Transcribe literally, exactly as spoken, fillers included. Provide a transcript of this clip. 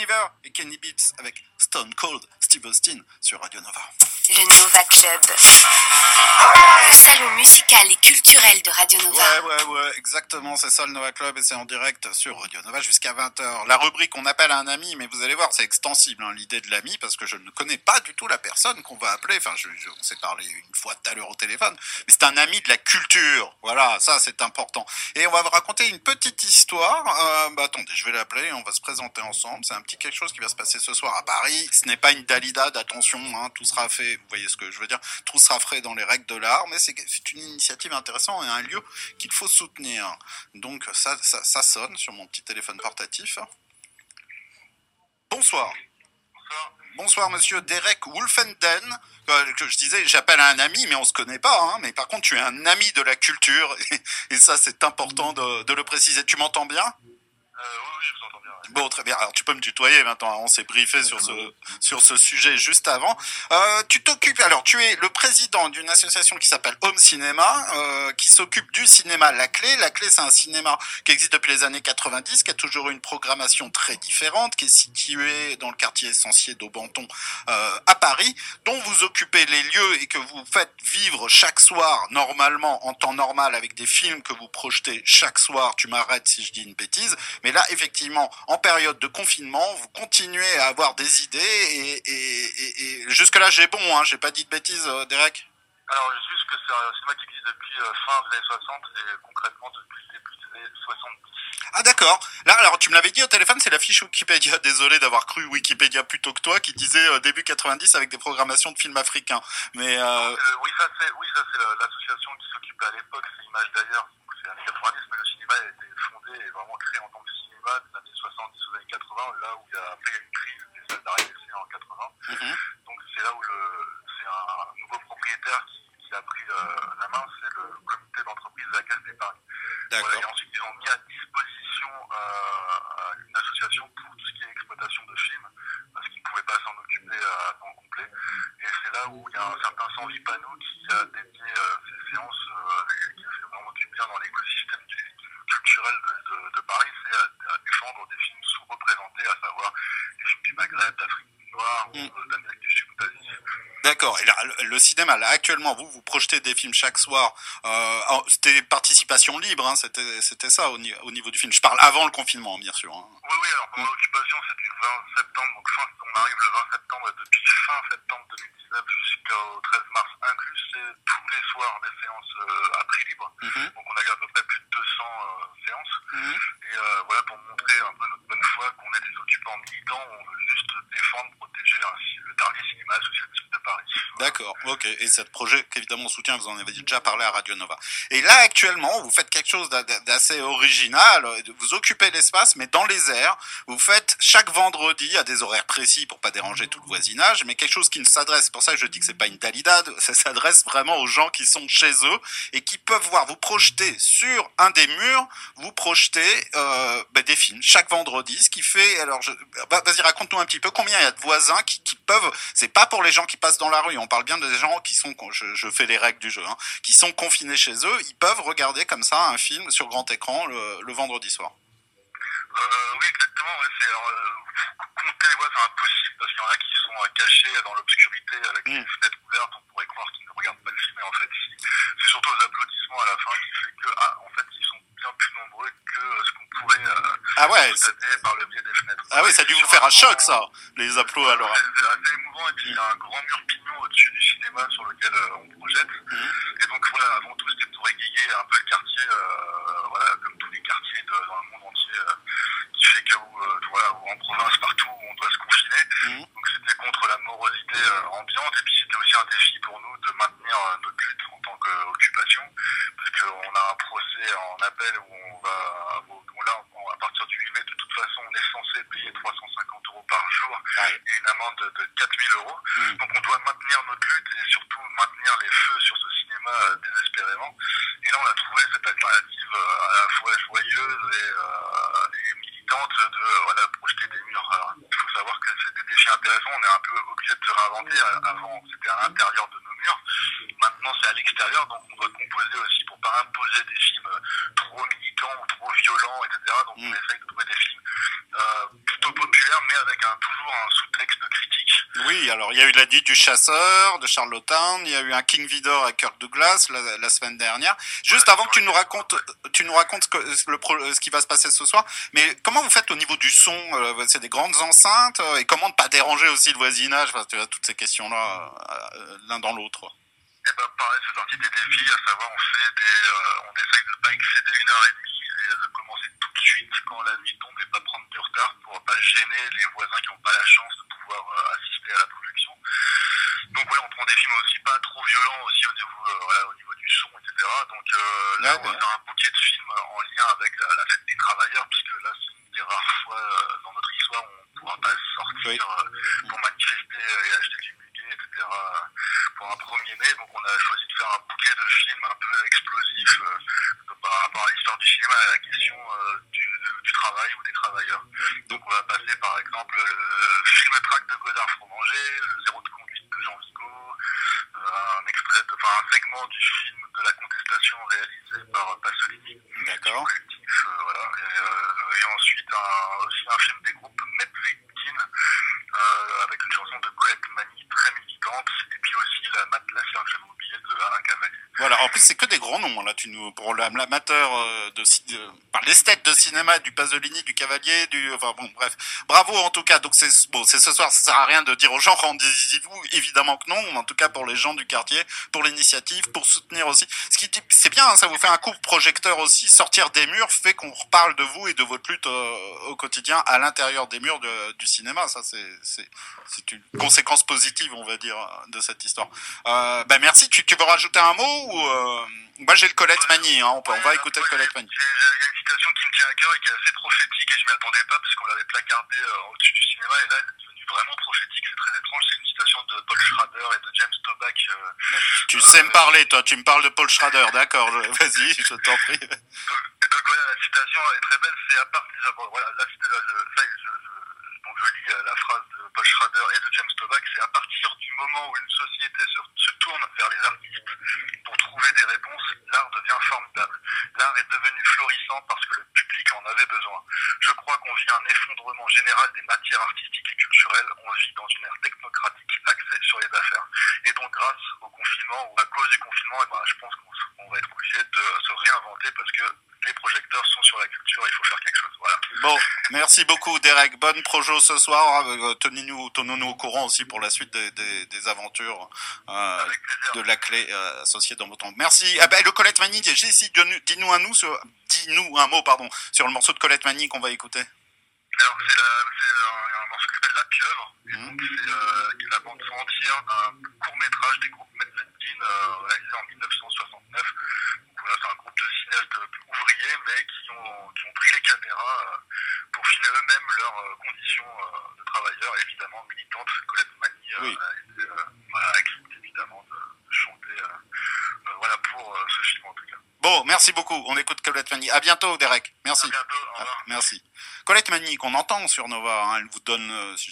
River et Kenny Beats avec Stone Cold Steve Austin sur Radio Nova. Le Nova Club, le salon musical et culturel de Radio Nova. Ouais, ouais, ouais, exactement, c'est ça le Nova Club et c'est en direct sur Radio Nova jusqu'à vingt heures. La rubrique on appelle un ami, mais vous allez voir, c'est extensible hein, l'idée de l'ami parce que je ne connais pas du tout la personne qu'on va appeler. Enfin, je, je, on s'est parlé une fois tout à l'heure au téléphone, mais c'est un ami de la culture. Voilà, ça c'est important. Et on va vous raconter une petite histoire. Euh, bah attendez, je vais l'appeler, on va se présenter ensemble. C'est un petit quelque chose qui va se passer ce soir à Paris. Ce n'est pas une Dalida, attention, hein, tout sera fait, vous voyez ce que je veux dire, tout sera fait dans les règles de l'art, mais c'est, c'est une initiative intéressante et un lieu qu'il faut soutenir. Donc ça, ça, ça sonne sur mon petit téléphone portatif. Bonsoir. Bonsoir. Bonsoir monsieur Derek Wolfenden, que je disais, j'appelle un ami, mais on se connaît pas, hein, mais par contre tu es un ami de la culture, et, et ça c'est important de, de le préciser. Tu m'entends bien ? Euh, oui, oui, je vous entends bien. Ouais. Bon, très bien. Alors, tu peux me tutoyer maintenant. On s'est briefé sur ce, sur ce sujet juste avant. Euh, tu t'occupes, alors, tu es le président d'une association qui s'appelle Home Cinéma, euh, qui s'occupe du cinéma La Clé. La Clé, c'est un cinéma qui existe depuis les années quatre-vingt-dix, qui a toujours eu une programmation très différente, qui est situé dans le quartier essentiel d'Aubenton, euh, à Paris, dont vous occupez les lieux et que vous faites vivre chaque soir, normalement, en temps normal, avec des films que vous projetez chaque soir. Tu m'arrêtes si je dis une bêtise. Mais là, effectivement, en période de confinement, vous continuez à avoir des idées et, et, et, et jusque-là, j'ai bon, hein, j'ai pas dit de bêtises, euh, Derek. Alors, juste que c'est un cinéma qui existe depuis euh, fin des années soixante et concrètement depuis le début des années soixante-dix. Ah d'accord. Là, alors tu me l'avais dit au téléphone, c'est la fiche Wikipédia. Désolé d'avoir cru Wikipédia plutôt que toi, qui disait euh, début quatre-vingt-dix avec des programmations de films africains. Mais euh... Donc, euh, oui, ça c'est, oui, ça c'est l'association qui s'occupait à l'époque. C'est Image d'ailleurs. Donc c'est les années quatre-vingt-dix, mais le cinéma a été fondé et vraiment créé en tant que cinéma des années soixante-dix aux années quatre-vingts, là où il y a après une crise des salles d'arrêt d'essai en quatre-vingts. Mm-hmm. Donc c'est là où le, c'est un nouveau propriétaire qui, qui a pris euh, la main, c'est le comité d'entreprise de la Caisse d'Épargne. Voilà, et ensuite ils ont mis à disposition euh, une association pour tout ce qui est exploitation de films, parce qu'ils ne pouvaient pas s'en occuper à temps complet. Et c'est là où il y a un certain Sanvi Panou qui a dédié euh, ces séances euh, et qui a fait vraiment du bien dans l'écosystème du, du culturel de, de, de Paris, c'est à, à défendre des films sous-représentés, à savoir les films du Maghreb, d'Afrique noire, mm. ou d'Amérique du Sud ou d'Asie. D'accord. Et là, le cinéma, là, actuellement, vous, vous projetez des films chaque soir. Euh, c'était participation libre, hein, c'était, c'était ça au, au niveau du film. Je parle avant le confinement, bien sûr. Hein. Oui, oui, alors pendant mm. l'occupation, c'est du vingt septembre, donc fin, on arrive le vingt septembre, et depuis fin septembre deux mille dix-neuf jusqu'au treize mars inclus, c'est tous les soirs des séances euh, à prix libre. Mm-hmm. Donc on a eu à peu près plus de deux cents euh, séances. Mm-hmm. Et euh, voilà, pour montrer un peu notre bonne foi, qu'on est des occupants militants, on veut juste défendre, protéger ainsi le dernier cinéma associatif de Paris. D'accord, ok. Et ce projet qu'évidemment on soutient, vous en avez déjà parlé à Radio Nova. Et là, actuellement, vous faites quelque chose d'assez original. Vous occupez l'espace, mais dans les airs. Vous faites chaque vendredi, à des horaires précis pour pas déranger tout le voisinage, mais quelque chose qui ne s'adresse, c'est pour ça que je dis que c'est pas une Dalida, ça s'adresse vraiment aux gens qui sont chez eux et qui peuvent voir, vous projeter sur un des murs, vous projetez euh, bah, des films chaque vendredi, ce qui fait, alors, je, bah, vas-y, raconte-nous un petit peu combien il y a de voisins qui, qui peuvent, c'est pas pour les gens qui passent dans la rue, on parle bien des gens qui sont, je, je fais les règles du jeu, hein, qui sont confinés chez eux, ils peuvent regarder comme ça un film sur grand écran le, le vendredi soir. Euh, oui, exactement, ouais, c'est, euh, compter les voix, c'est impossible parce qu'il y en a qui sont euh, cachés dans l'obscurité avec mmh. les fenêtres ouvertes, on pourrait croire qu'ils ne regardent pas le film, et en fait, si, c'est surtout aux applaudissements à la fin qui fait que, ah, en fait, ils sont bien plus nombreux que euh, ce qu'on pourrait euh, ah ouais, constater par le biais des fenêtres. Ah oui, ça a dû vous faire un choc, ça, les applaudissements à l'oral. C'est assez émouvant, et puis il y a un grand mur pignon au-dessus du cinéma sur lequel euh, on projette, mmh. et donc voilà, avant tout, c'était pour égayer un peu le quartier, euh, voilà, comme tous les quartiers de, dans le monde entier, euh, qui fait que euh, voilà, en province, partout où on doit se confiner. Mmh. Donc c'était contre la morosité euh, ambiante, et puis c'était aussi un défi pour nous de maintenir euh, notre lutte en tant qu'occupation, parce qu'on a un procès en appel où on va, où là, on, à partir du huit mai, de toute façon, on est censé payer trois cent cinquante euros par jour ouais. et une amende de, de quatre mille euros. Mmh. Donc on doit maintenir notre lutte et surtout maintenir les feux sur ce cinéma euh, désespérément. Et là, on a trouvé cette alternative euh, à la fois joyeuse et, euh, et militante de euh, voilà, projeter des murs. Alors, il faut savoir que c'est des défis intéressants, on est un peu obligé de se réinventer. Avant, c'était à l'intérieur de nos murs. Maintenant, c'est à l'extérieur, donc on doit composer aussi pour pas imposer des films trop militants ou trop violents, et cetera. Donc, mmh. on essaye de trouver des films euh, plutôt populaires, mais avec un, toujours un sous-texte critique. Oui, alors il y a eu la nuit du chasseur de Charlottetown, il y a eu un King Vidor à Kirk Douglas la, la semaine dernière. Juste Ouais, avant que tu nous racontes, tu nous racontes ce, que, le pro, ce qui va se passer ce soir, mais comment vous faites au niveau du son? euh, C'est des grandes enceintes euh, et comment ne pas déranger aussi le voisinage? Enfin, tu as toutes ces questions-là euh, l'un dans l'autre. Et ben pareil, c'est partie des défis, à savoir on fait des, euh, on essaye de pas excéder une heure et demie et de commencer tout de suite quand la nuit tombe et pas prendre du retard pour pas gêner les voisins qui n'ont pas la chance de pouvoir euh, assister à la projection. Donc voilà, on prend des films aussi pas trop violents aussi au niveau, euh, voilà, au niveau du son, et cetera. Donc euh, là, Ouais, on va ouais. faire un bouquet de films en lien avec la, la fête des travailleurs, puisque là, c'est une des rares fois euh, dans notre histoire où on ne pourra pas sortir Oui. euh, pour manifester euh, et acheter du muguet, et cetera euh, pour un premier mai. Donc on a choisi de faire un bouquet de films un peu explosifs euh, par rapport à l'histoire du cinéma et à la question euh, du, du travail ou des travailleurs. Donc on va passer par exemple le film track de Godard Fromanger, le Zéro de conduite de Jean Vigo, euh, un extrait, de, enfin un segment du film de la contestation réalisé par Pasolini. D'accord. Collectif, euh, voilà. Et, euh, et ensuite un, aussi un film des groupes Medvedkin euh, avec une chanson de Colette Mani très militante et puis aussi la Mat la sœur que j'avais oublié de Alain Cavalier. Voilà, en plus c'est que des grands noms là, tu nous pour l'amateur euh, de, de par l'esthète de cinéma, du Pasolini, du Cavalier, du enfin bon bref, bravo en tout cas. Donc c'est bon, c'est ce soir, ça sert à rien de dire aux gens rendez-vous, évidemment que non, mais en tout cas pour les gens du quartier, pour l'initiative, pour soutenir aussi. Ce qui c'est bien, hein, ça vous fait un coup de projecteur aussi, sortir des murs fait qu'on reparle de vous et de votre lutte euh, au quotidien à l'intérieur des murs de, du cinéma. Ça c'est c'est c'est une conséquence positive, on va dire, de cette histoire. Euh, ben merci. Tu, tu veux rajouter un mot ou euh... Moi j'ai le Colette Mani, hein, on, peut, on va écouter le Colette Mani. Il y a une citation qui me tient à cœur et qui est assez prophétique et je m'y attendais pas parce qu'on l'avait placardée euh, au-dessus du cinéma et là elle est devenue vraiment prophétique, c'est très étrange. C'est une citation de Paul Schrader et de James Toback. Euh, tu euh, sais me parler, toi, tu me parles de Paul Schrader, d'accord, vas-y, je t'en prie. Donc, donc voilà, la citation elle est très belle, c'est à partir, bon, voilà, là c'était là, je, ça, je, je, donc je lis euh, la phrase de Paul Schrader et de James Toback, c'est à partir du moment où une société se, se tourne vers les artistes pour trouver des réponses, l'art devient formidable. L'art est devenu florissant parce que le public en avait besoin. Je crois qu'on vit un effondrement général des matières artistiques et culturelles, on vit dans une ère technocratique axée sur les affaires. Et donc grâce au confinement, ou à cause du confinement, eh ben, je pense qu'on on va être obligé de se réinventer parce que les projecteurs sont sur la culture, il faut faire quelque chose. Voilà. Bon, merci beaucoup Derek, bonne projo ce soir, tenez-nous, tenons-nous au courant aussi pour la suite des, des, des aventures euh, de la clé euh, associée dans votre temps. Merci. Ah ben, le Colette Mani, dis-nous un, nous sur, dis-nous un mot pardon, sur le morceau de Colette Mani qu'on va écouter. Alors c'est, la, c'est un, un morceau qui s'appelle La Pieuvre, et mmh. donc c'est euh, la bande son entière d'un court-métrage des groupes Medvedkin euh, réalisé en dix-neuf cent soixante-neuf. Donc voilà, c'est un groupe de cinéastes ouvriers mais qui ont, qui ont pris les caméras euh, pour filmer eux-mêmes leurs euh, conditions euh, de travailleurs, et évidemment militantes. Colette Mani euh, oui. a été euh, voilà, accepté évidemment de, de chanter euh, euh, voilà, pour euh, ce film en tout cas. Bon, merci beaucoup. On écoute Colette Mani. À bientôt, Derek. Merci. À bientôt. Au revoir. Ah, merci. Colette Mani, qu'on entend sur Nova, hein, elle vous donne, euh,